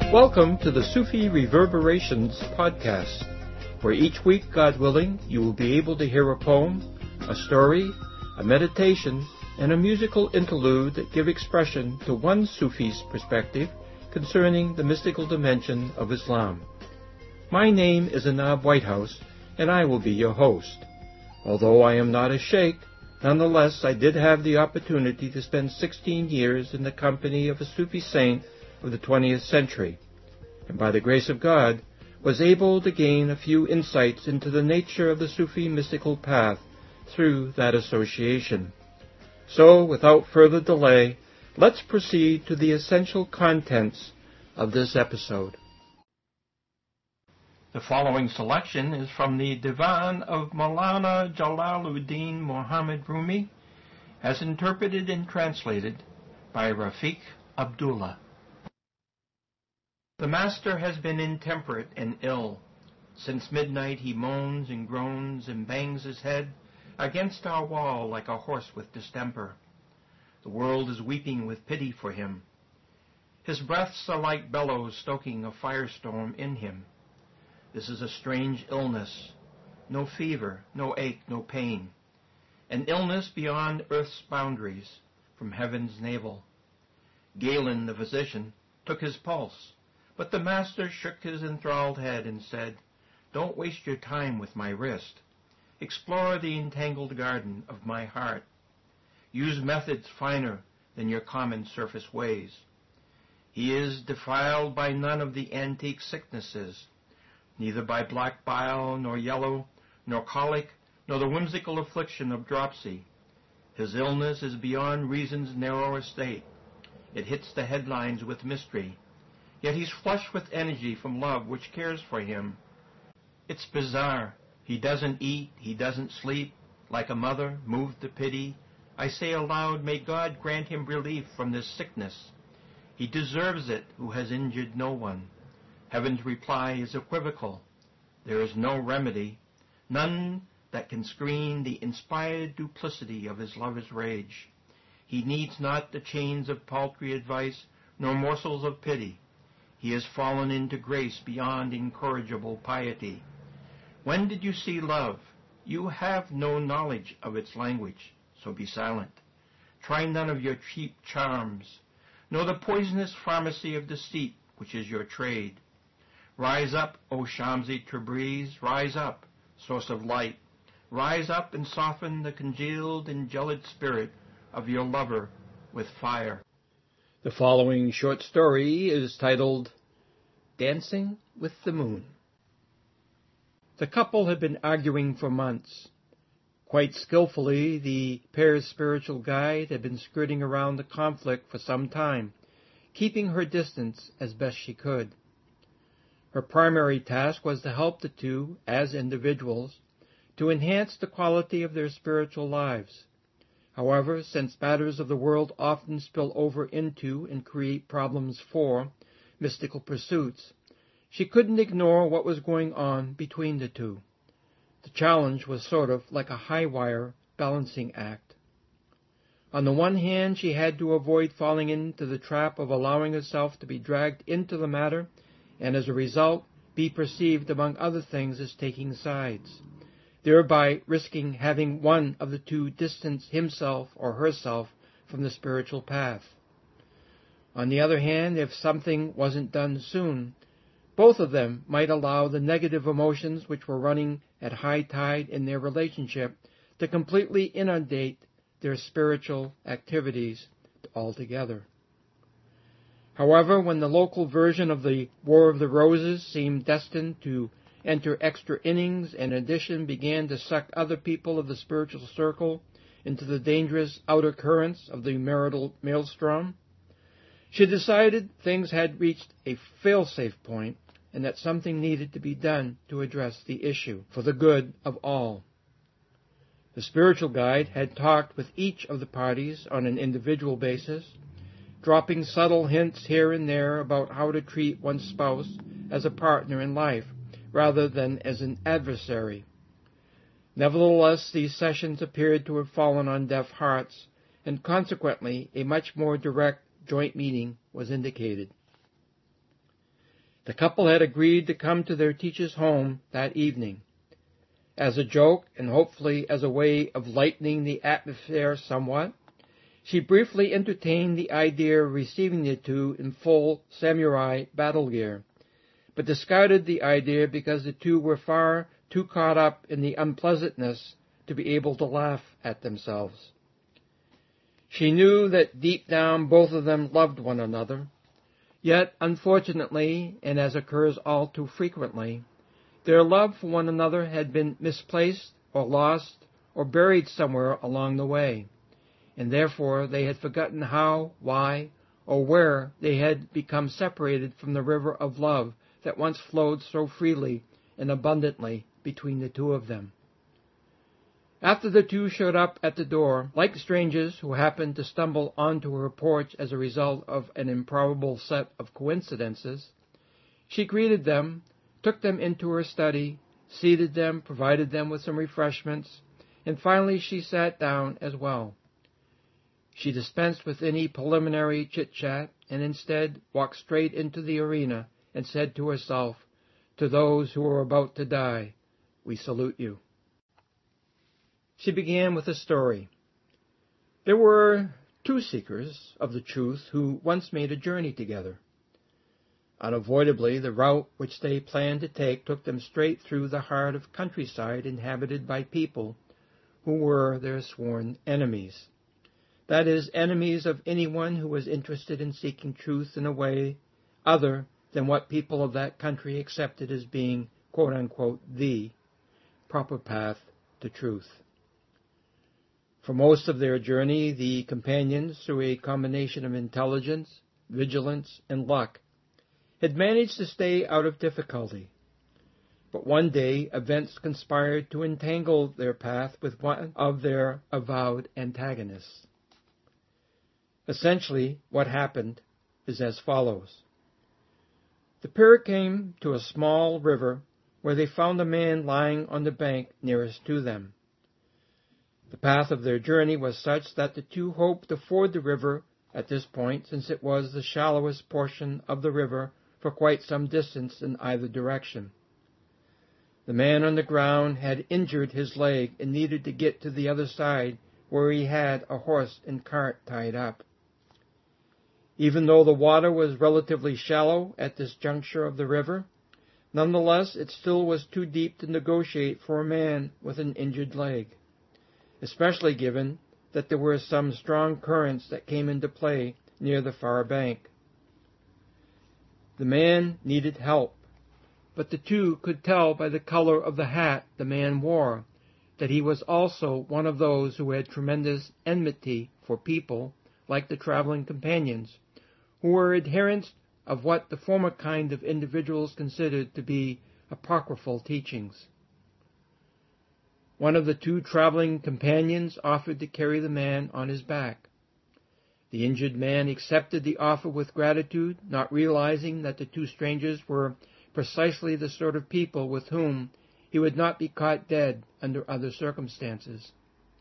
Welcome to the Sufi Reverberations podcast, where each week, God willing, you will be able to hear a poem, a story, a meditation, and a musical interlude that give expression to one Sufi's perspective concerning the mystical dimension of Islam. My name is Anab Whitehouse, and I will be your host. Although I am not a sheikh, nonetheless I did have the opportunity to spend 16 years in the company of a Sufi saint of the 20th century, and by the grace of God was able to gain a few insights into the nature of the Sufi mystical path through that association. So, without further delay, let's proceed to the essential contents of this episode. The following selection is from the Divan of Maulana Jalaluddin Muhammad Rumi, as interpreted and translated by Rafiq Abdullah. The master has been intemperate and ill. Since midnight he moans and groans and bangs his head against our wall like a horse with distemper. The world is weeping with pity for him. His breaths are like bellows stoking a firestorm in him. This is a strange illness. No fever, no ache, no pain. An illness beyond earth's boundaries, from heaven's navel. Galen, the physician, took his pulse, but the master shook his enthralled head and said, "Don't waste your time with my wrist. Explore the entangled garden of my heart. Use methods finer than your common surface ways. He is defiled by none of the antique sicknesses, neither by black bile, nor yellow, nor colic, nor the whimsical affliction of dropsy. His illness is beyond reason's narrow estate. It hits the headlines with mystery. Yet he's flushed with energy from love which cares for him. It's bizarre. He doesn't eat, he doesn't sleep. Like a mother, moved to pity, I say aloud, may God grant him relief from this sickness. He deserves it who has injured no one. Heaven's reply is equivocal. There is no remedy, none that can screen the inspired duplicity of his lover's rage. He needs not the chains of paltry advice, nor morsels of pity. He has fallen into grace beyond incorrigible piety. When did you see love? You have no knowledge of its language, so be silent. Try none of your cheap charms, nor the poisonous pharmacy of deceit, which is your trade. Rise up, O Shamsi Tabriz, rise up, source of light. Rise up and soften the congealed and gelid spirit of your lover with fire. The following short story is titled Dancing with the Moon. The couple had been arguing for months. Quite skillfully, the pair's spiritual guide had been skirting around the conflict for some time, keeping her distance as best she could. Her primary task was to help the two, as individuals, to enhance the quality of their spiritual lives. However, since matters of the world often spill over into and create problems for mystical pursuits, she couldn't ignore what was going on between the two. The challenge was sort of like a high-wire balancing act. On the one hand, she had to avoid falling into the trap of allowing herself to be dragged into the matter and, as a result, be perceived, among other things, as taking sides, thereby risking having one of the two distance himself or herself from the spiritual path. On the other hand, if something wasn't done soon, both of them might allow the negative emotions which were running at high tide in their relationship to completely inundate their spiritual activities altogether. However, when the local version of the War of the Roses seemed destined to enter extra innings and in addition began to suck other people of the spiritual circle into the dangerous outer currents of the marital maelstrom, she decided things had reached a fail-safe point and that something needed to be done to address the issue for the good of all. The spiritual guide had talked with each of the parties on an individual basis, dropping subtle hints here and there about how to treat one's spouse as a partner in life rather than as an adversary. Nevertheless, these sessions appeared to have fallen on deaf hearts, and consequently a much more direct joint meeting was indicated. The couple had agreed to come to their teacher's home that evening. As a joke, and hopefully as a way of lightening the atmosphere somewhat, she briefly entertained the idea of receiving the two in full samurai battle gear, but discarded the idea because the two were far too caught up in the unpleasantness to be able to laugh at themselves. She knew that deep down both of them loved one another, yet, unfortunately, and as occurs all too frequently, their love for one another had been misplaced or lost or buried somewhere along the way, and therefore they had forgotten how, why, or where they had become separated from the river of love that once flowed so freely and abundantly between the two of them. After the two showed up at the door, like strangers who happened to stumble onto her porch as a result of an improbable set of coincidences, she greeted them, took them into her study, seated them, provided them with some refreshments, and finally she sat down as well. She dispensed with any preliminary chit-chat and instead walked straight into the arena and said to herself, "To those who are about to die, we salute you." She began with a story. There were two seekers of the truth who once made a journey together. Unavoidably, the route which they planned to take took them straight through the heart of countryside inhabited by people who were their sworn enemies. That is, enemies of anyone who was interested in seeking truth in a way other than what people of that country accepted as being, quote-unquote, the proper path to truth. For most of their journey, the companions, through a combination of intelligence, vigilance, and luck, had managed to stay out of difficulty. But one day, events conspired to entangle their path with one of their avowed antagonists. Essentially, what happened is as follows. The pair came to a small river where they found a man lying on the bank nearest to them. The path of their journey was such that the two hoped to ford the river at this point, since it was the shallowest portion of the river for quite some distance in either direction. The man on the ground had injured his leg and needed to get to the other side where he had a horse and cart tied up. Even though the water was relatively shallow at this juncture of the river, nonetheless it still was too deep to negotiate for a man with an injured leg, especially given that there were some strong currents that came into play near the far bank. The man needed help, but the two could tell by the color of the hat the man wore that he was also one of those who had tremendous enmity for people like the traveling companions, who were adherents of what the former kind of individuals considered to be apocryphal teachings. One of the two traveling companions offered to carry the man on his back. The injured man accepted the offer with gratitude, not realizing that the two strangers were precisely the sort of people with whom he would not be caught dead under other circumstances.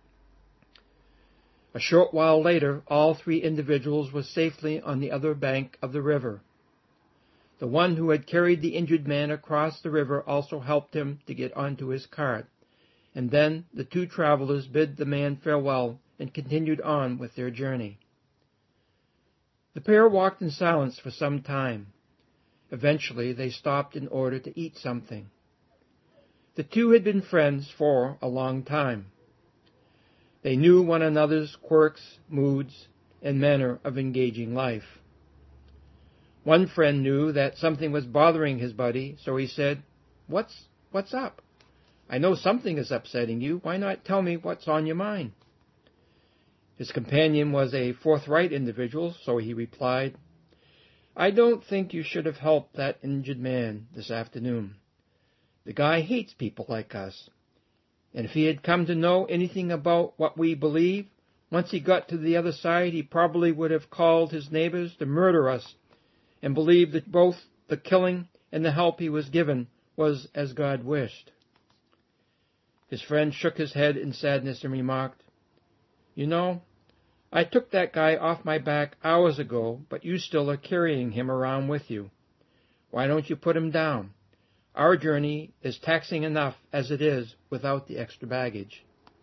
A short while later, all three individuals were safely on the other bank of the river. The one who had carried the injured man across the river also helped him to get onto his cart, and then the two travelers bid the man farewell and continued on with their journey. The pair walked in silence for some time. Eventually, they stopped in order to eat something. The two had been friends for a long time. They knew one another's quirks, moods, and manner of engaging life. One friend knew that something was bothering his buddy, so he said, What's up? I know something is upsetting you. Why not tell me what's on your mind?" His companion was a forthright individual, so he replied, "I don't think you should have helped that injured man this afternoon. The guy hates people like us. And if he had come to know anything about what we believe, once he got to the other side, he probably would have called his neighbors to murder us and believed that both the killing and the help he was given was as God wished." His friend shook his head in sadness and remarked, "You know, I took that guy off my back hours ago, but you still are carrying him around with you. Why don't you put him down? Our journey is taxing enough as it is without the extra baggage."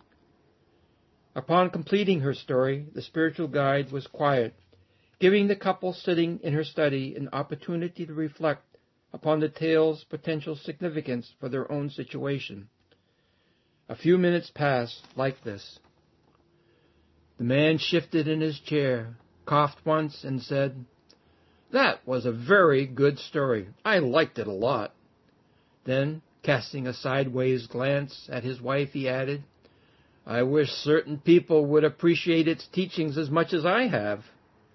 Upon completing her story, the spiritual guide was quiet, giving the couple sitting in her study an opportunity to reflect upon the tale's potential significance for their own situation. A few minutes passed like this. The man shifted in his chair, coughed once, and said, "That was a very good story. I liked it a lot." Then, casting a sideways glance at his wife, he added, "I wish certain people would appreciate its teachings as much as I have."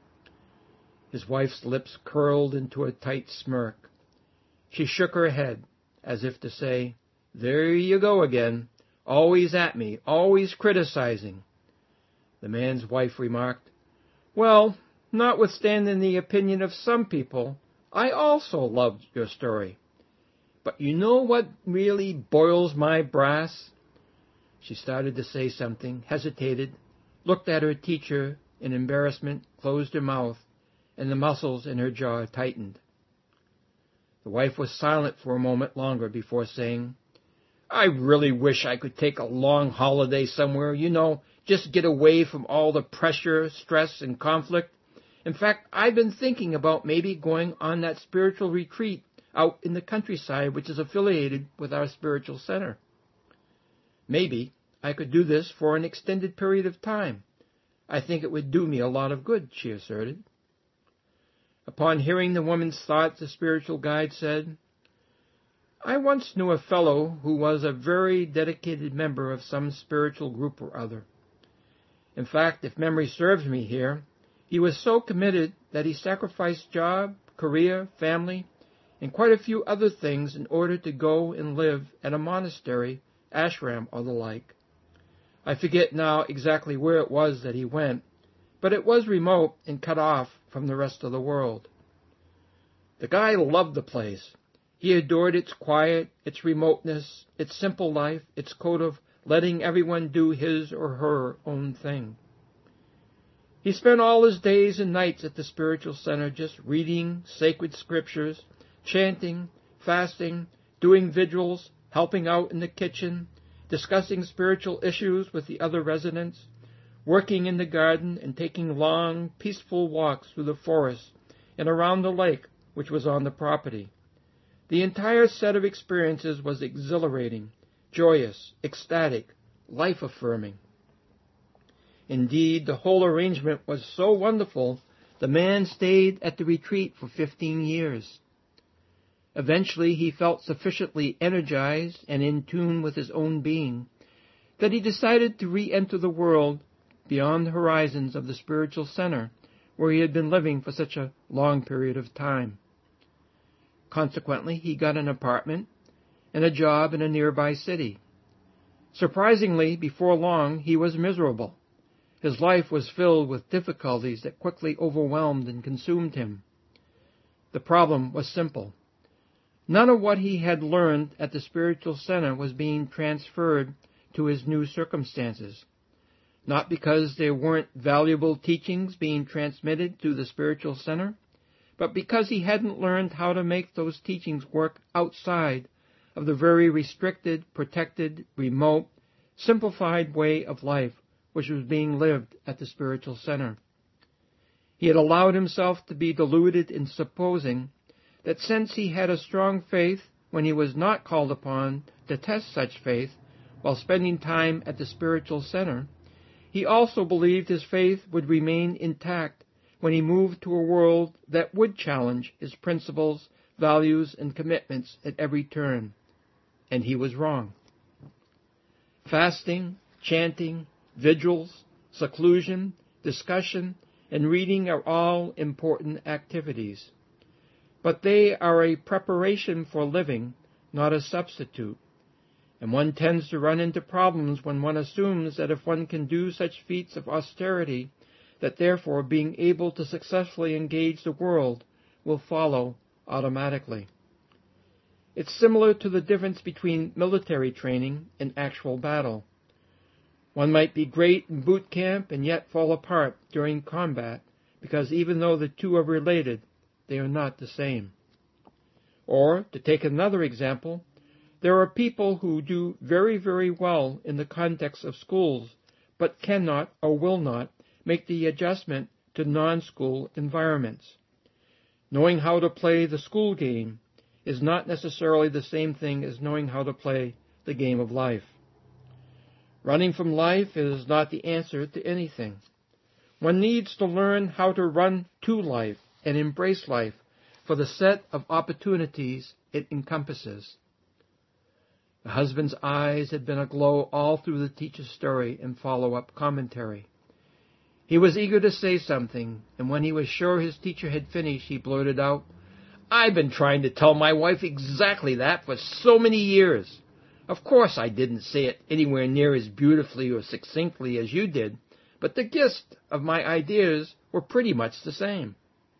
His wife's lips curled into a tight smirk. She shook her head, as if to say, "There you go again, always at me, always criticizing." The man's wife remarked, "Well, notwithstanding the opinion of some people, I also loved your story. But you know what really boils my brass?" She started to say something, hesitated, looked at her teacher in embarrassment, closed her mouth, and the muscles in her jaw tightened. The wife was silent for a moment longer before saying, "I really wish I could take a long holiday somewhere, just get away from all the pressure, stress, and conflict. In fact, I've been thinking about maybe going on that spiritual retreat out in the countryside which is affiliated with our spiritual center. Maybe I could do this for an extended period of time. I think it would do me a lot of good," she asserted. Upon hearing the woman's thoughts, the spiritual guide said, "I once knew a fellow who was a very dedicated member of some spiritual group or other. In fact, if memory serves me here, he was so committed that he sacrificed job, career, family, and quite a few other things in order to go and live at a monastery, ashram, or the like. I forget now exactly where it was that he went, but it was remote and cut off from the rest of the world. The guy loved the place. He adored its quiet, its remoteness, its simple life, its code of letting everyone do his or her own thing. He spent all his days and nights at the spiritual center just reading sacred scriptures, chanting, fasting, doing vigils, helping out in the kitchen, discussing spiritual issues with the other residents, working in the garden, and taking long, peaceful walks through the forest and around the lake which was on the property. The entire set of experiences was exhilarating, joyous, ecstatic, life-affirming. Indeed, the whole arrangement was so wonderful, the man stayed at the retreat for 15 years. Eventually, he felt sufficiently energized and in tune with his own being that he decided to re-enter the world beyond the horizons of the spiritual center where he had been living for such a long period of time. Consequently, he got an apartment and a job in a nearby city. Surprisingly, before long, he was miserable. His life was filled with difficulties that quickly overwhelmed and consumed him. The problem was simple. None of what he had learned at the spiritual center was being transferred to his new circumstances. Not because there weren't valuable teachings being transmitted to the spiritual center, but because he hadn't learned how to make those teachings work outside of the very restricted, protected, remote, simplified way of life which was being lived at the spiritual center. He had allowed himself to be deluded in supposing that since he had a strong faith when he was not called upon to test such faith while spending time at the spiritual center, he also believed his faith would remain intact when he moved to a world that would challenge his principles, values, and commitments at every turn. And he was wrong. Fasting, chanting, vigils, seclusion, discussion, and reading are all important activities. But they are a preparation for living, not a substitute. And one tends to run into problems when one assumes that if one can do such feats of austerity, that therefore being able to successfully engage the world will follow automatically. It's similar to the difference between military training and actual battle. One might be great in boot camp and yet fall apart during combat, because even though the two are related, they are not the same. Or, to take another example, there are people who do very, very well in the context of schools, but cannot or will not make the adjustment to non-school environments. Knowing how to play the school game is not necessarily the same thing as knowing how to play the game of life. Running from life is not the answer to anything. One needs to learn how to run to life and embrace life for the set of opportunities it encompasses. The husband's eyes had been aglow all through the teacher's story and follow-up commentary. He was eager to say something, and when he was sure his teacher had finished, he blurted out, "I've been trying to tell my wife exactly that for so many years. Of course I didn't say it anywhere near as beautifully or succinctly as you did, but the gist of my ideas were pretty much the same."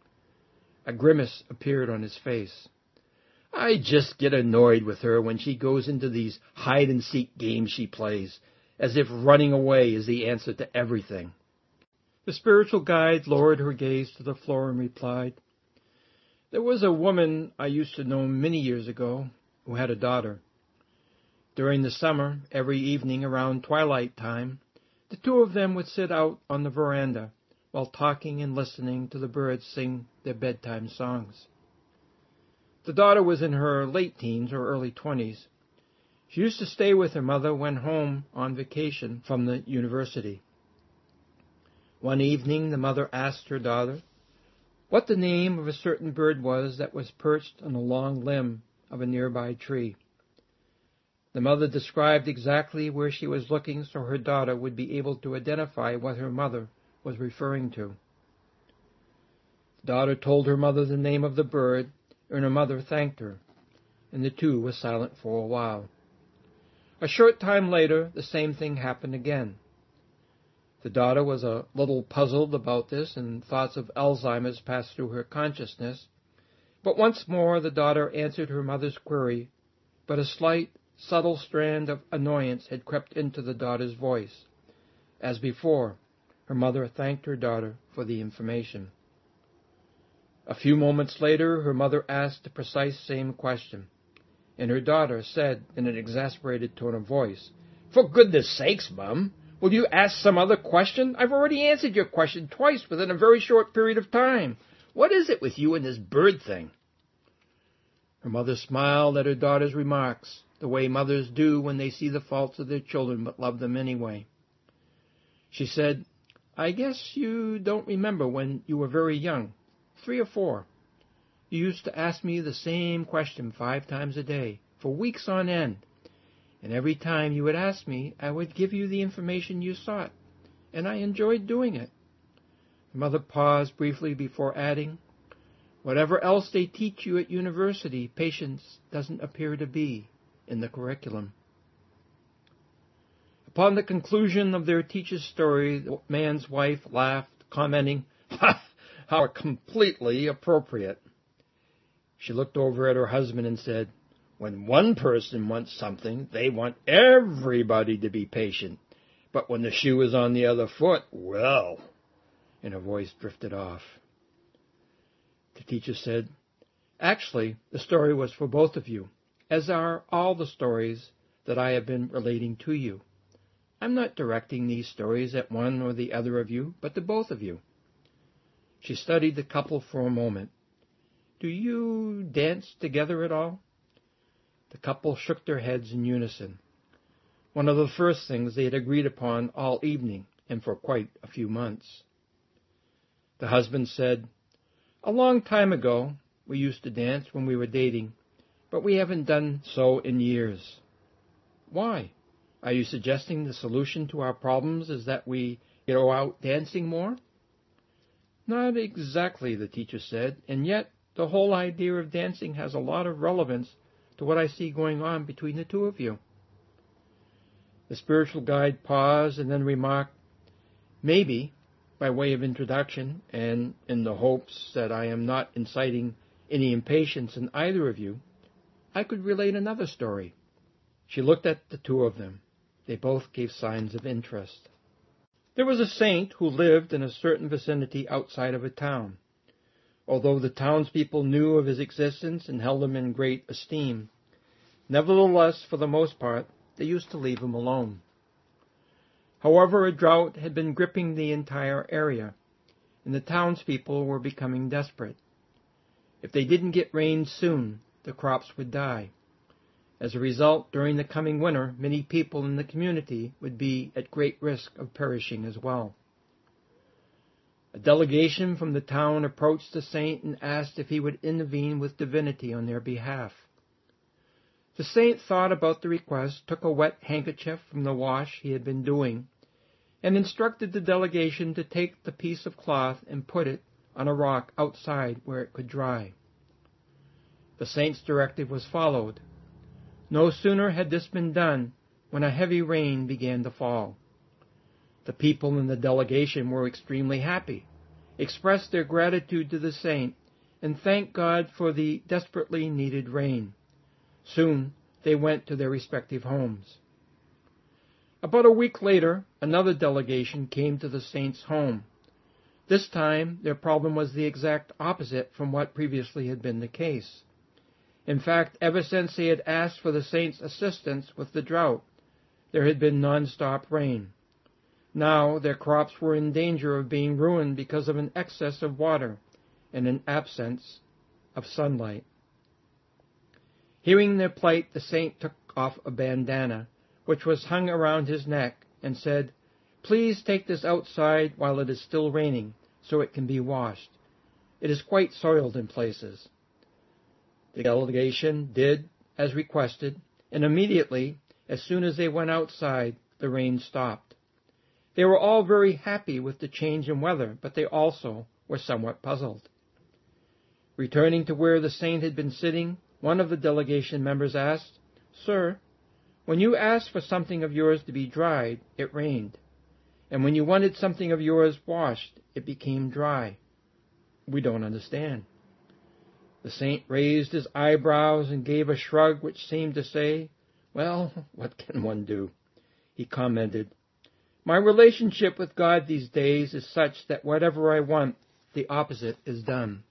A grimace appeared on his face. "I just get annoyed with her when she goes into these hide-and-seek games she plays, as if running away is the answer to everything." The spiritual guide lowered her gaze to the floor and replied, "There was a woman I used to know many years ago who had a daughter. During the summer, every evening around twilight time, the two of them would sit out on the veranda while talking and listening to the birds sing their bedtime songs. The daughter was in her late teens or early 20s. She used to stay with her mother when home on vacation from the university. One evening, the mother asked her daughter what the name of a certain bird was that was perched on a long limb of a nearby tree. The mother described exactly where she was looking so her daughter would be able to identify what her mother was referring to. The daughter told her mother the name of the bird, and her mother thanked her, and the two were silent for a while. A short time later, the same thing happened again. The daughter was a little puzzled about this, and thoughts of Alzheimer's passed through her consciousness. But once more the daughter answered her mother's query, but a slight, subtle strand of annoyance had crept into the daughter's voice. As before, her mother thanked her daughter for the information. A few moments later, her mother asked the precise same question, and her daughter said in an exasperated tone of voice, "For goodness sakes, Mum, will you ask some other question? I've already answered your question twice within a very short period of time. What is it with you and this bird thing?" Her mother smiled at her daughter's remarks, the way mothers do when they see the faults of their children but love them anyway. She said, "I guess you don't remember when you were very young, 3 or 4. You used to ask me the same question 5 times a day, for weeks on end. And every time you would ask me, I would give you the information you sought, and I enjoyed doing it." The mother paused briefly before adding, "Whatever else they teach you at university, patience doesn't appear to be in the curriculum." Upon the conclusion of their teacher's story, the man's wife laughed, commenting, "How completely appropriate." She looked over at her husband and said, "When one person wants something, they want everybody to be patient. But when the shoe is on the other foot, well," and her voice drifted off. The teacher said, "Actually, the story was for both of you, as are all the stories that I have been relating to you. I'm not directing these stories at one or the other of you, but to both of you." She studied the couple for a moment. "Do you dance together at all?" The couple shook their heads in unison, one of the first things they had agreed upon all evening and for quite a few months. The husband said, "A long time ago we used to dance when we were dating, but we haven't done so in years." "Why? Are you suggesting the solution to our problems is that we go out dancing more?" "Not exactly," the teacher said, "and yet the whole idea of dancing has a lot of relevance to what I see going on between the two of you." The spiritual guide paused and then remarked, "Maybe, by way of introduction, and in the hopes that I am not inciting any impatience in either of you, I could relate another story." She looked at the two of them. They both gave signs of interest. There was a saint who lived in a certain vicinity outside of a town. although the townspeople knew of his existence and held him in great esteem. Nevertheless, for the most part, they used to leave him alone. However, a drought had been gripping the entire area, and the townspeople were becoming desperate. If they didn't get rain soon, the crops would die. As a result, during the coming winter, many people in the community would be at great risk of perishing as well. A delegation from the town approached the saint and asked if he would intervene with divinity on their behalf. The saint thought about the request, took a wet handkerchief from the wash he had been doing, and instructed the delegation to take the piece of cloth and put it on a rock outside where it could dry. The saint's directive was followed. No sooner had this been done when a heavy rain began to fall. The people in the delegation were extremely happy, expressed their gratitude to the saint, and thanked God for the desperately needed rain. Soon they went to their respective homes. About a week later, another delegation came to the saint's home. This time, their problem was the exact opposite from what previously had been the case. In fact, ever since they had asked for the saint's assistance with the drought, there had been non-stop rain. Now their crops were in danger of being ruined because of an excess of water and an absence of sunlight. Hearing their plight, the saint took off a bandana, which was hung around his neck, and said, "Please take this outside while it is still raining, so it can be washed. It is quite soiled in places." The delegation did as requested, and immediately, as soon as they went outside, the rain stopped. They were all very happy with the change in weather, but they also were somewhat puzzled. Returning to where the saint had been sitting, one of the delegation members asked, "Sir, when you asked for something of yours to be dried, it rained, and when you wanted something of yours washed, it became dry. We don't understand." The saint raised his eyebrows and gave a shrug which seemed to say, "Well, what can one do?" He commented, "My relationship with God these days is such that whatever I want, the opposite is done."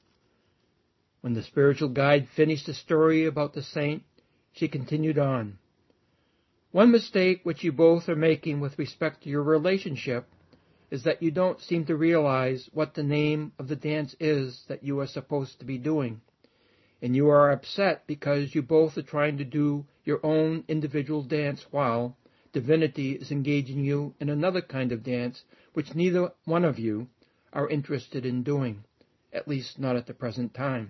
When the spiritual guide finished the story about the saint, she continued on. "One mistake which you both are making with respect to your relationship is that you don't seem to realize what the name of the dance is that you are supposed to be doing, and you are upset because you both are trying to do your own individual dance while divinity is engaging you in another kind of dance which neither one of you are interested in doing, at least not at the present time."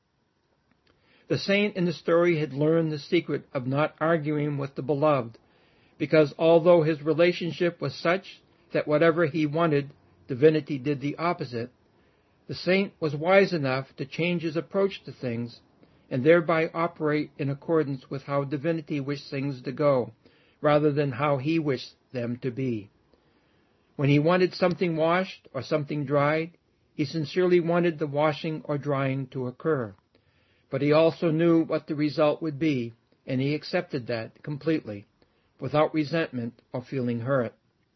The saint in the story had learned the secret of not arguing with the beloved, because although his relationship was such that whatever he wanted, divinity did the opposite, the saint was wise enough to change his approach to things and thereby operate in accordance with how divinity wished things to go, rather than how he wished them to be. When he wanted something washed or something dried, he sincerely wanted the washing or drying to occur. But he also knew what the result would be, and he accepted that completely, without resentment or feeling hurt.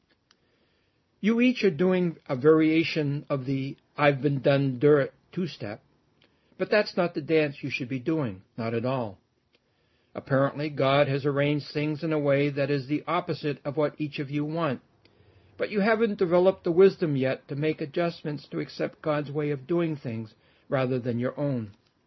You each are doing a variation of the "I've been done dirt" two-step, but that's not the dance you should be doing, not at all. Apparently, God has arranged things in a way that is the opposite of what each of you want, but you haven't developed the wisdom yet to make adjustments to accept God's way of doing things rather than your own.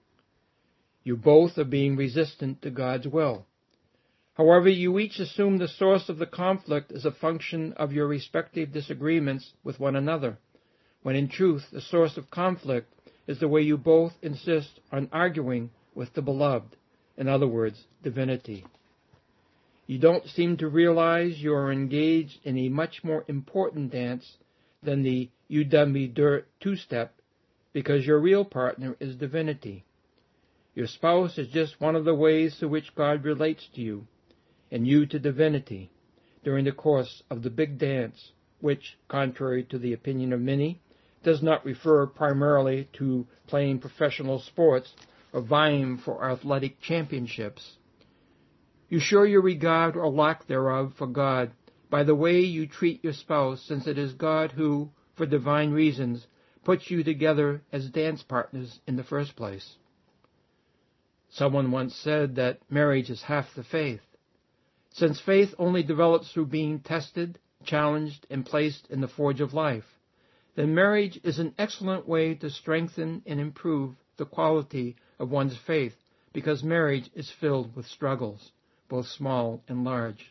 You both are being resistant to God's will. However, you each assume the source of the conflict is a function of your respective disagreements with one another, when in truth the source of conflict is the way you both insist on arguing with the beloved, in other words, divinity. You don't seem to realize you are engaged in a much more important dance than the "you done me dirt" two-step, because your real partner is divinity. Your spouse is just one of the ways through which God relates to you, and you to divinity, during the course of the big dance, which, contrary to the opinion of many, does not refer primarily to playing professional sports or vying for athletic championships. You show your regard or lack thereof for God by the way you treat your spouse, since it is God who, for divine reasons, puts you together as dance partners in the first place. Someone once said that marriage is half the faith. Since faith only develops through being tested, challenged, and placed in the forge of life, then marriage is an excellent way to strengthen and improve the quality of one's faith, because marriage is filled with struggles, both small and large.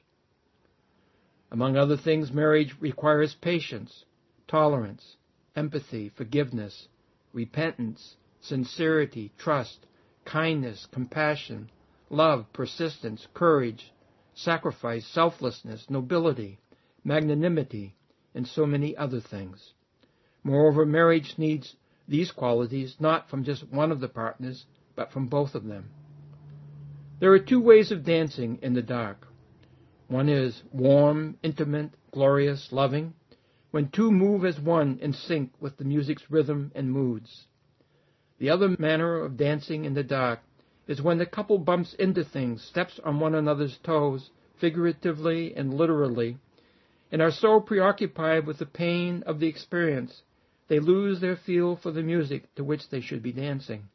Among other things, marriage requires patience, tolerance, empathy, forgiveness, repentance, sincerity, trust, kindness, compassion, love, persistence, courage, sacrifice, selflessness, nobility, magnanimity, and so many other things. Moreover, marriage needs these qualities not from just one of the partners, but from both of them. There are two ways of dancing in the dark. One is warm, intimate, glorious, loving, when two move as one in sync with the music's rhythm and moods. The other manner of dancing in the dark is when the couple bumps into things, steps on one another's toes, figuratively and literally, and are so preoccupied with the pain of the experience, they lose their feel for the music to which they should be dancing.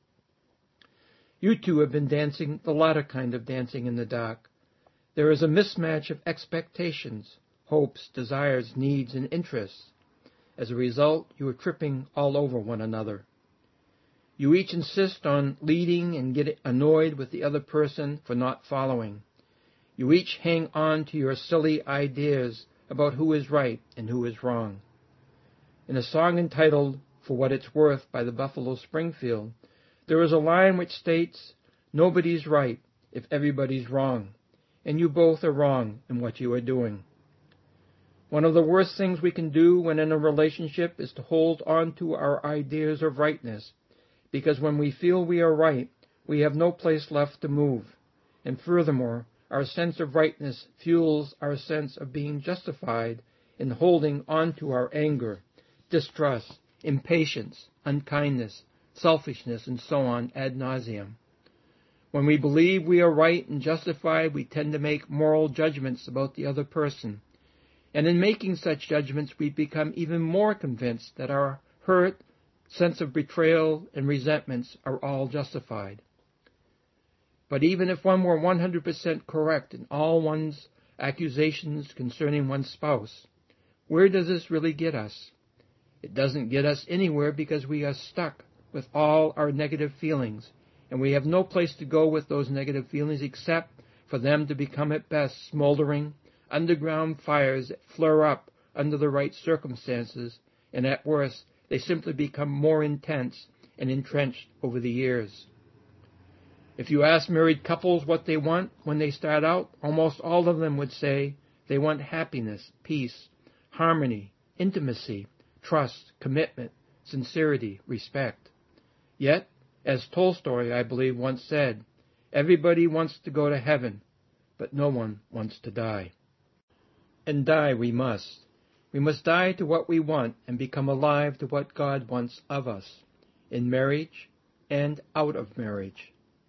You two have been dancing the latter kind of dancing in the dark. There is a mismatch of expectations, hopes, desires, needs, and interests. As a result, you are tripping all over one another. You each insist on leading and get annoyed with the other person for not following. You each hang on to your silly ideas about who is right and who is wrong. In a song entitled For What It's Worth by the Buffalo Springfield, there is a line which states, "Nobody's right if everybody's wrong, and you both are wrong in what you are doing." One of the worst things we can do when in a relationship is to hold on to our ideas of rightness, because when we feel we are right, we have no place left to move, and furthermore, our sense of rightness fuels our sense of being justified in holding on to our anger, distrust, impatience, unkindness, selfishness, and so on ad nauseum. When we believe we are right and justified, we tend to make moral judgments about the other person. And in making such judgments, we become even more convinced that our hurt, sense of betrayal, and resentments are all justified. But even if one were 100% correct in all one's accusations concerning one's spouse, where does this really get us? It doesn't get us anywhere, because we are stuck with all our negative feelings, and we have no place to go with those negative feelings except for them to become at best smoldering, underground fires that flare up under the right circumstances, and at worst, they simply become more intense and entrenched over the years. If you ask married couples what they want when they start out, almost all of them would say they want happiness, peace, harmony, intimacy, trust, commitment, sincerity, respect. Yet, as Tolstoy, I believe, once said, everybody wants to go to heaven, but no one wants to die. And die we must. We must die to what we want and become alive to what God wants of us, in marriage and out of marriage.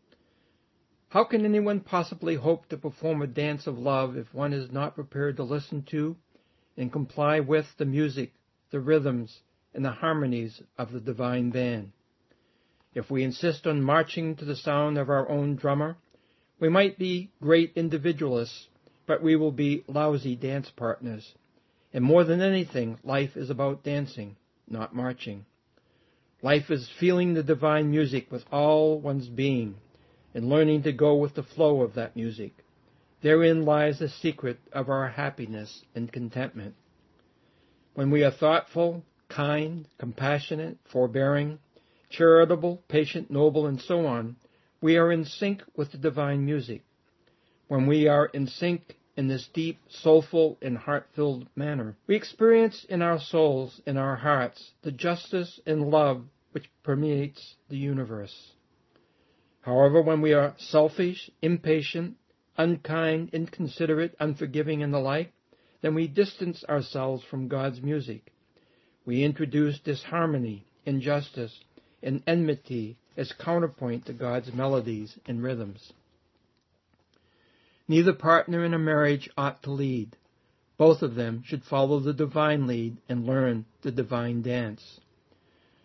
How can anyone possibly hope to perform a dance of love if one is not prepared to listen to and comply with the music, the rhythms, and the harmonies of the divine band? If we insist on marching to the sound of our own drummer, we might be great individualists, but we will be lousy dance partners. And more than anything, life is about dancing, not marching. Life is feeling the divine music with all one's being and learning to go with the flow of that music. Therein lies the secret of our happiness and contentment. When we are thoughtful, kind, compassionate, forbearing, charitable, patient, noble, and so on, we are in sync with the divine music. When we are in sync in this deep, soulful, and heart-filled manner, we experience in our souls, in our hearts, the justice and love which permeates the universe. However, when we are selfish, impatient, unkind, inconsiderate, unforgiving, and the like, then we distance ourselves from God's music. We introduce disharmony, injustice, and enmity as counterpoint to God's melodies and rhythms. Neither partner in a marriage ought to lead. Both of them should follow the divine lead and learn the divine dance.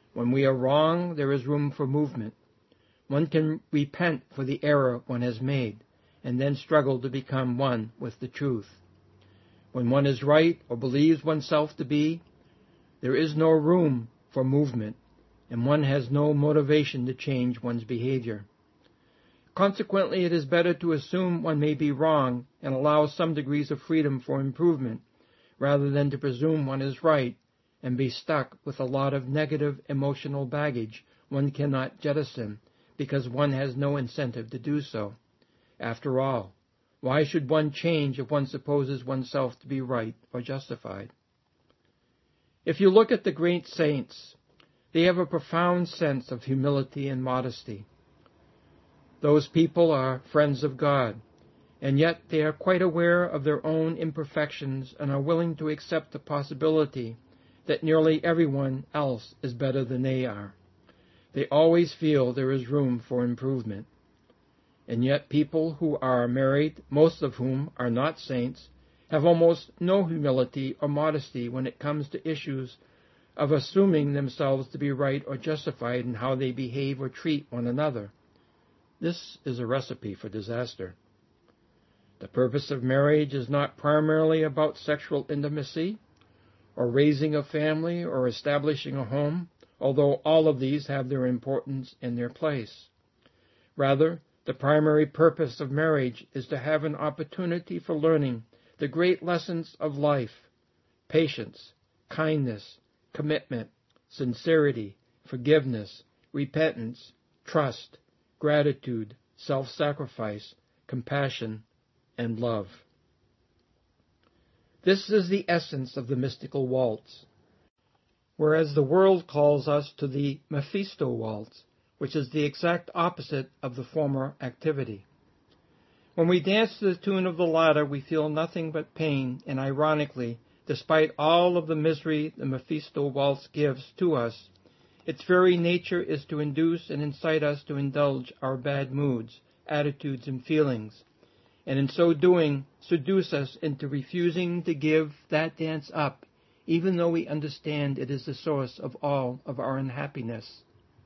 When we are wrong, there is room for movement. One can repent for the error one has made, and then struggle to become one with the truth. When one is right or believes oneself to be, there is no room for movement, and one has no motivation to change one's behavior. Consequently, it is better to assume one may be wrong and allow some degrees of freedom for improvement, rather than to presume one is right and be stuck with a lot of negative emotional baggage one cannot jettison because one has no incentive to do so. After all, why should one change if one supposes oneself to be right or justified? If you look at the great saints, they have a profound sense of humility and modesty. Those people are friends of God, and yet they are quite aware of their own imperfections and are willing to accept the possibility that nearly everyone else is better than they are. They always feel there is room for improvement. And yet people who are married, most of whom are not saints, have almost no humility or modesty when it comes to issues of assuming themselves to be right or justified in how they behave or treat one another. This is a recipe for disaster. The purpose of marriage is not primarily about sexual intimacy, or raising a family, or establishing a home, although all of these have their importance and their place. Rather, the primary purpose of marriage is to have an opportunity for learning the great lessons of life: patience, kindness, commitment, sincerity, forgiveness, repentance, trust, gratitude, self-sacrifice, compassion, and love. This is the essence of the mystical waltz, whereas the world calls us to the Mephisto waltz, which is the exact opposite of the former activity. When we dance to the tune of the latter, we feel nothing but pain, and ironically, despite all of the misery the Mephisto waltz gives to us, its very nature is to induce and incite us to indulge our bad moods, attitudes, and feelings, and in so doing, seduce us into refusing to give that dance up, even though we understand it is the source of all of our unhappiness.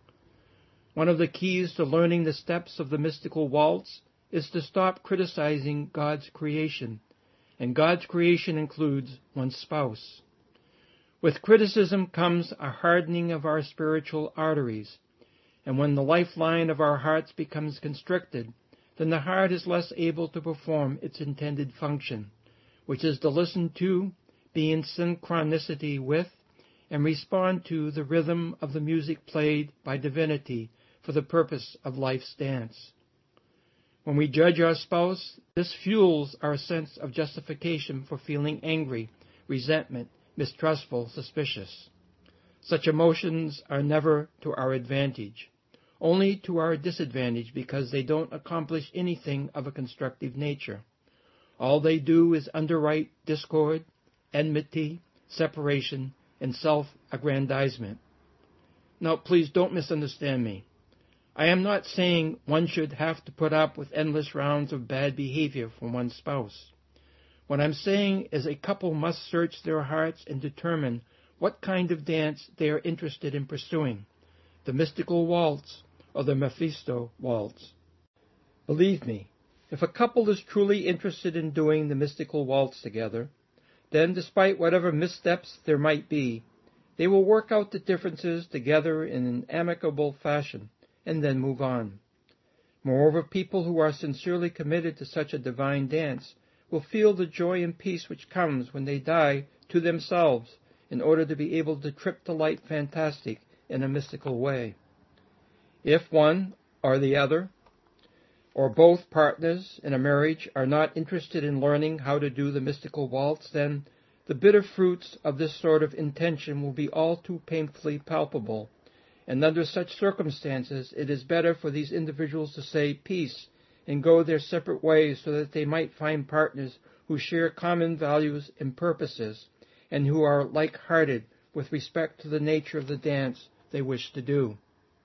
One of the keys to learning the steps of the mystical waltz is to stop criticizing God's creation, and God's creation includes one's spouse. With criticism comes a hardening of our spiritual arteries, and when the lifeline of our hearts becomes constricted, then the heart is less able to perform its intended function, which is to listen to, be in synchronicity with, and respond to the rhythm of the music played by divinity for the purpose of life's dance. When we judge our spouse, this fuels our sense of justification for feeling angry, resentment, mistrustful, suspicious. Such emotions are never to our advantage, only to our disadvantage, because they don't accomplish anything of a constructive nature. All they do is underwrite discord, enmity, separation, and self-aggrandizement. Now, please don't misunderstand me. I am not saying one should have to put up with endless rounds of bad behavior from one's spouse. What I'm saying is a couple must search their hearts and determine what kind of dance they are interested in pursuing, the mystical waltz or the Mephisto waltz. Believe me, if a couple is truly interested in doing the mystical waltz together, then despite whatever missteps there might be, they will work out the differences together in an amicable fashion and then move on. Moreover, people who are sincerely committed to such a divine dance will feel the joy and peace which comes when they die to themselves in order to be able to trip the light fantastic in a mystical way. If one or the other, or both partners in a marriage are not interested in learning how to do the mystical waltz, then the bitter fruits of this sort of intention will be all too painfully palpable, and under such circumstances it is better for these individuals to say peace and go their separate ways so that they might find partners who share common values and purposes and who are like-hearted with respect to the nature of the dance they wish to do.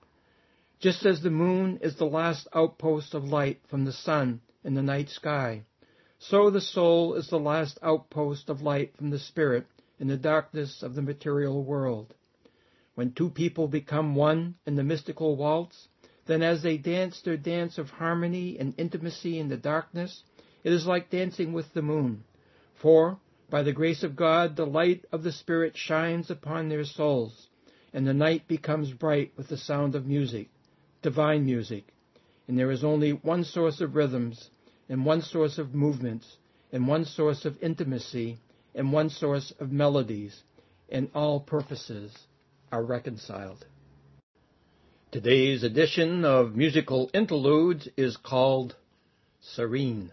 Just as the moon is the last outpost of light from the sun in the night sky, so the soul is the last outpost of light from the spirit in the darkness of the material world. When two people become one in the mystical waltz, then as they dance their dance of harmony and intimacy in the darkness, it is like dancing with the moon. For, by the grace of God, the light of the Spirit shines upon their souls, and the night becomes bright with the sound of music, divine music, and there is only one source of rhythms, and one source of movements, and one source of intimacy, and one source of melodies, and all purposes are reconciled. Today's edition of Musical Interludes is called Serene.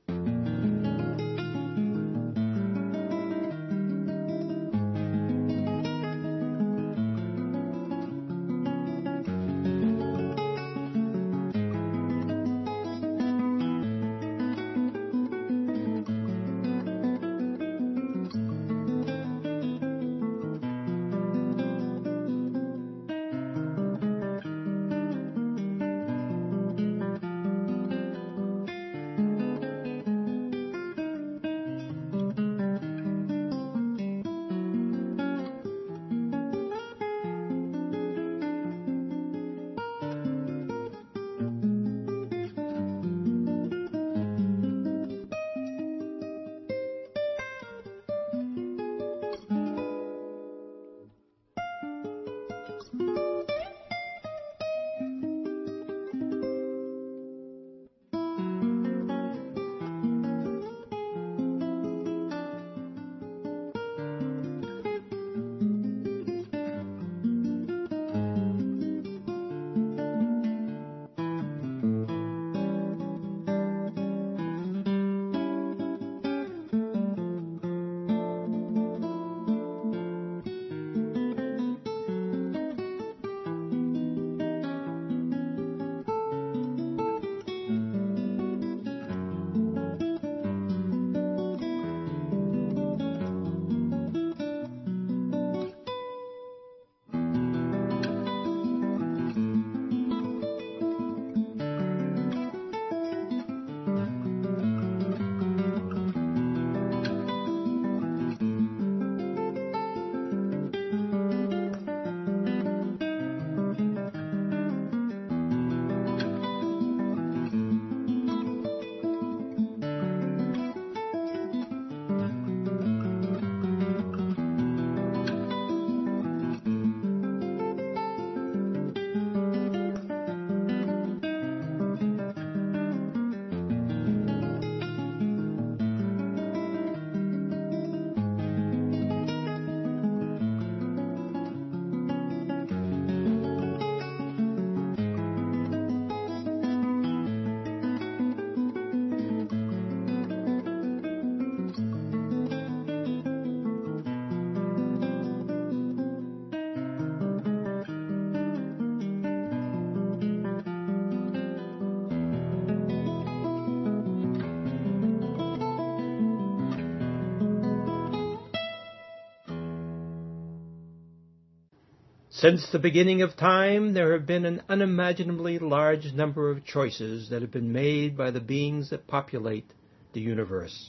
Since the beginning of time, there have been an unimaginably large number of choices that have been made by the beings that populate the universe.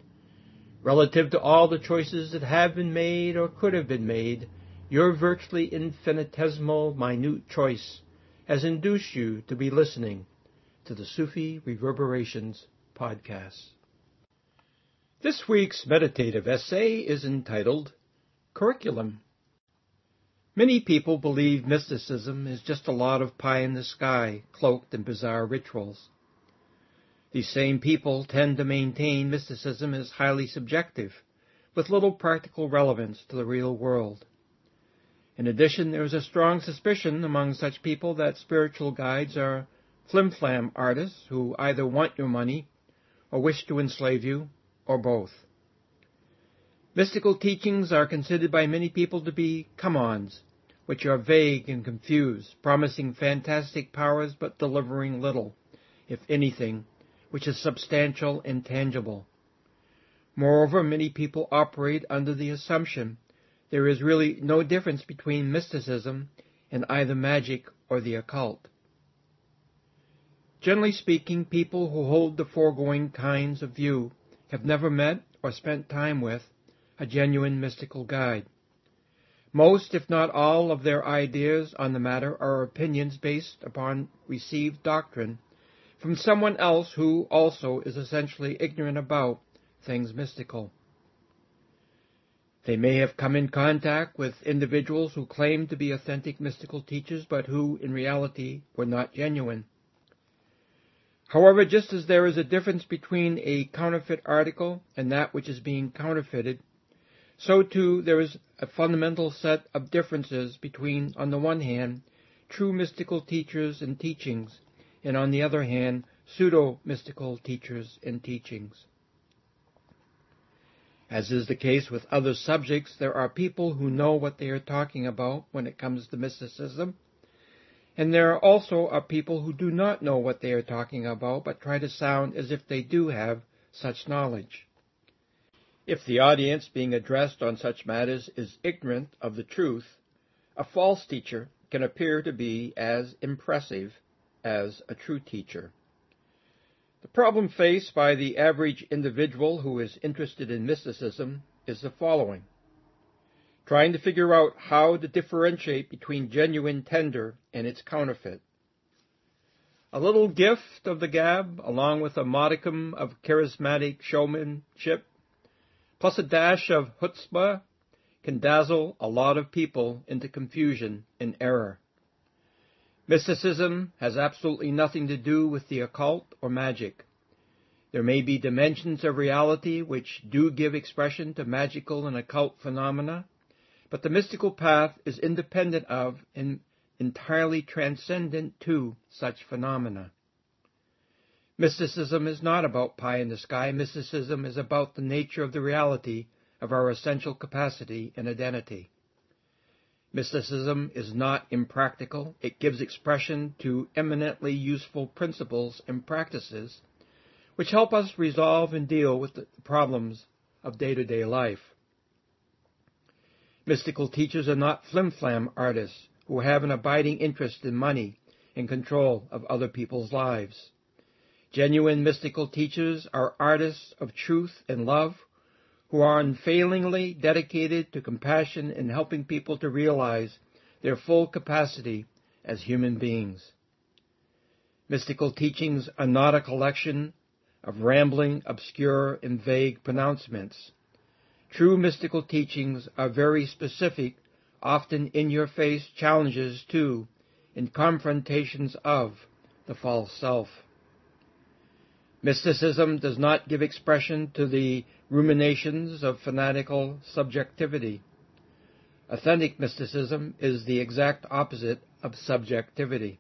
Relative to all the choices that have been made or could have been made, your virtually infinitesimal, minute choice has induced you to be listening to the Sufi Reverberations podcast. This week's meditative essay is entitled Curriculum. Many people believe mysticism is just a lot of pie in the sky, cloaked in bizarre rituals. These same people tend to maintain mysticism is highly subjective, with little practical relevance to the real world. In addition, there is a strong suspicion among such people that spiritual guides are flim-flam artists who either want your money or wish to enslave you, or both. Mystical teachings are considered by many people to be come-ons, which are vague and confused, promising fantastic powers but delivering little, if anything, which is substantial and tangible. Moreover, many people operate under the assumption there is really no difference between mysticism and either magic or the occult. Generally speaking, people who hold the foregoing kinds of view have never met or spent time with a genuine mystical guide. Most, if not all, of their ideas on the matter are opinions based upon received doctrine from someone else who also is essentially ignorant about things mystical. They may have come in contact with individuals who claimed to be authentic mystical teachers, but who, in reality, were not genuine. However, just as there is a difference between a counterfeit article and that which is being counterfeited, so too there is a fundamental set of differences between, on the one hand, true mystical teachers and teachings, and on the other hand, pseudo-mystical teachers and teachings. As is the case with other subjects, there are people who know what they are talking about when it comes to mysticism, and there also are people who do not know what they are talking about, but try to sound as if they do have such knowledge. If the audience being addressed on such matters is ignorant of the truth, a false teacher can appear to be as impressive as a true teacher. The problem faced by the average individual who is interested in mysticism is the following: trying to figure out how to differentiate between genuine tender and its counterfeit. A little gift of the gab, along with a modicum of charismatic showmanship, plus a dash of chutzpah, can dazzle a lot of people into confusion and error. Mysticism has absolutely nothing to do with the occult or magic. There may be dimensions of reality which do give expression to magical and occult phenomena, but the mystical path is independent of and entirely transcendent to such phenomena. Mysticism is not about pie in the sky. Mysticism is about the nature of the reality of our essential capacity and identity. Mysticism is not impractical. It gives expression to eminently useful principles and practices which help us resolve and deal with the problems of day-to-day life. Mystical teachers are not flim-flam artists who have an abiding interest in money and control of other people's lives. Genuine mystical teachers are artists of truth and love who are unfailingly dedicated to compassion and helping people to realize their full capacity as human beings. Mystical teachings are not a collection of rambling, obscure, and vague pronouncements. True mystical teachings are very specific, often in-your-face challenges to and confrontations of the false self. Mysticism does not give expression to the ruminations of fanatical subjectivity. Authentic mysticism is the exact opposite of subjectivity.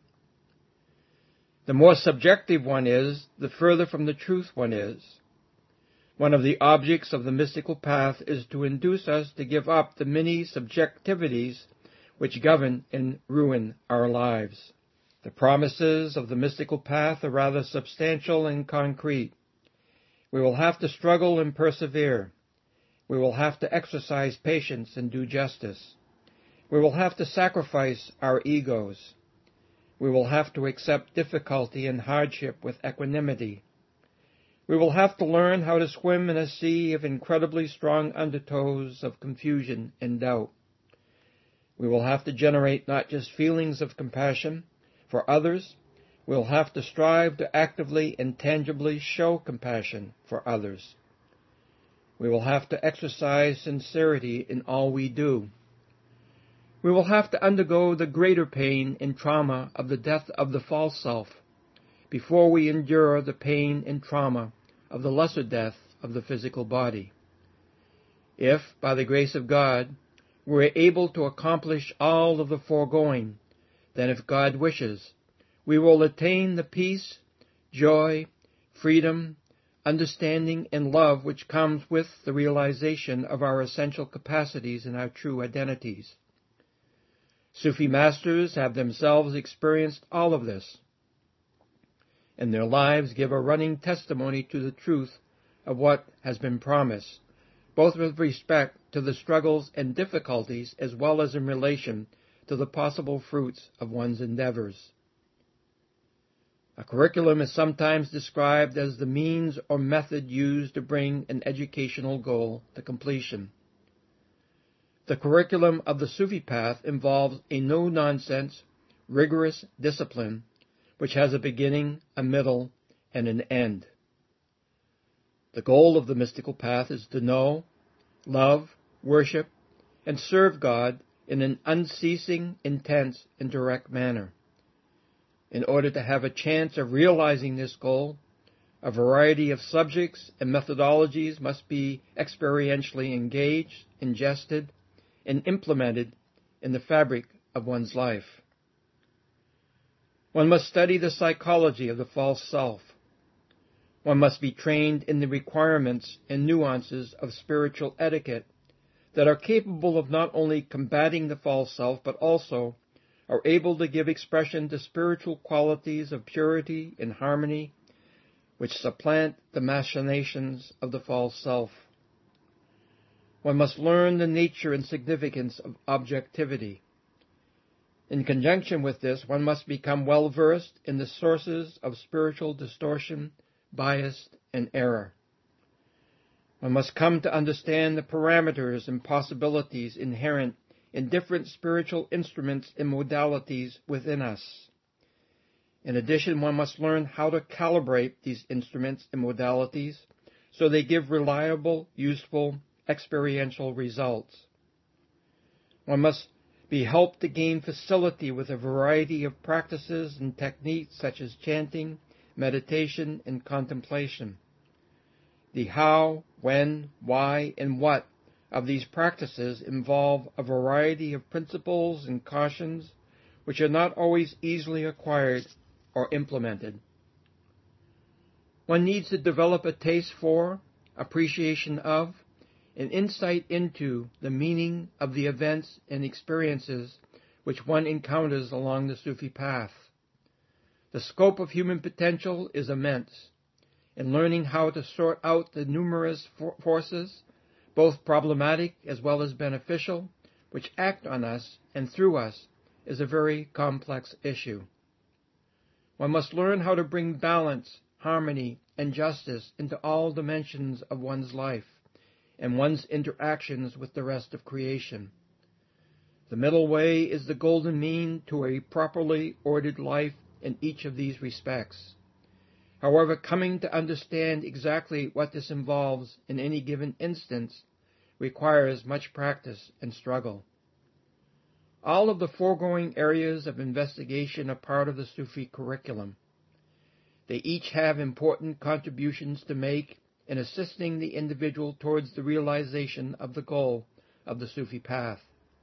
The more subjective one is, the further from the truth one is. One of the objects of the mystical path is to induce us to give up the many subjectivities which govern and ruin our lives. The promises of the mystical path are rather substantial and concrete. We will have to struggle and persevere. We will have to exercise patience and do justice. We will have to sacrifice our egos. We will have to accept difficulty and hardship with equanimity. We will have to learn how to swim in a sea of incredibly strong undertows of confusion and doubt. We will have to generate not just feelings of compassion for others, we will have to strive to actively and tangibly show compassion for others. We will have to exercise sincerity in all we do. We will have to undergo the greater pain and trauma of the death of the false self before we endure the pain and trauma of the lesser death of the physical body. If, by the grace of God, we are able to accomplish all of the foregoing, then if God wishes, we will attain the peace, joy, freedom, understanding, and love which comes with the realization of our essential capacities and our true identities. Sufi masters have themselves experienced all of this, and their lives give a running testimony to the truth of what has been promised, both with respect to the struggles and difficulties as well as in relation to the possible fruits of one's endeavors. A curriculum is sometimes described as the means or method used to bring an educational goal to completion. The curriculum of the Sufi path involves a no-nonsense, rigorous discipline which has a beginning, a middle, and an end. The goal of the mystical path is to know, love, worship, and serve God in an unceasing, intense, and direct manner. In order to have a chance of realizing this goal, a variety of subjects and methodologies must be experientially engaged, ingested, and implemented in the fabric of one's life. One must study the psychology of the false self. One must be trained in the requirements and nuances of spiritual etiquette that are capable of not only combating the false self, but also are able to give expression to spiritual qualities of purity and harmony which supplant the machinations of the false self. One must learn the nature and significance of objectivity. In conjunction with this, one must become well-versed in the sources of spiritual distortion, bias, and error. One must come to understand the parameters and possibilities inherent in different spiritual instruments and modalities within us. In addition, one must learn how to calibrate these instruments and modalities so they give reliable, useful, experiential results. One must be helped to gain facility with a variety of practices and techniques such as chanting, meditation, and contemplation. The how, when, why, and what of these practices involve a variety of principles and cautions which are not always easily acquired or implemented. One needs to develop a taste for, appreciation of, and insight into the meaning of the events and experiences which one encounters along the Sufi path. The scope of human potential is immense, and learning how to sort out the numerous forces, both problematic as well as beneficial, which act on us and through us, is a very complex issue. One must learn how to bring balance, harmony, and justice into all dimensions of one's life and one's interactions with the rest of creation. The middle way is the golden mean to a properly ordered life in each of these respects. However, coming to understand exactly what this involves in any given instance requires much practice and struggle. All of the foregoing areas of investigation are part of the Sufi curriculum. They each have important contributions to make in assisting the individual towards the realization of the goal of the Sufi path.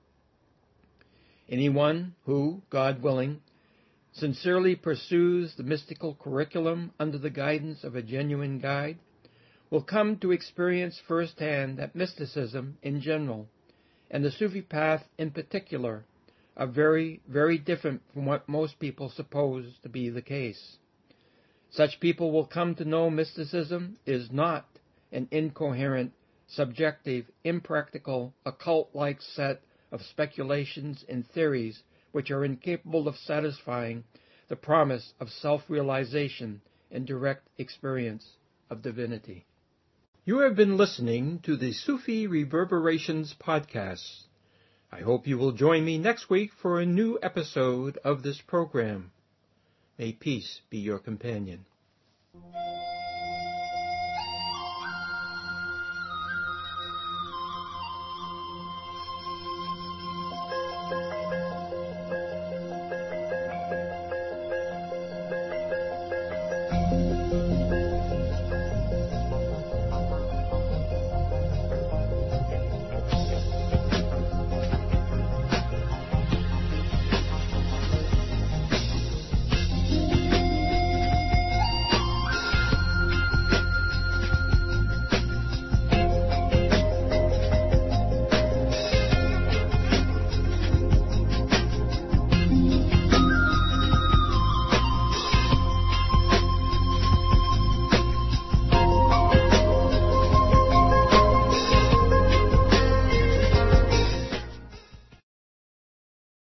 Anyone who, God willing, sincerely pursues the mystical curriculum under the guidance of a genuine guide will come to experience firsthand that mysticism in general and the Sufi path in particular are very, very different from what most people suppose to be the case. Such people will come to know mysticism is not an incoherent, subjective, impractical, occult-like set of speculations and theories which are incapable of satisfying the promise of self-realization and direct experience of divinity. You have been listening to the Sufi Reverberations podcast. I hope you will join me next week for a new episode of this program. May peace be your companion.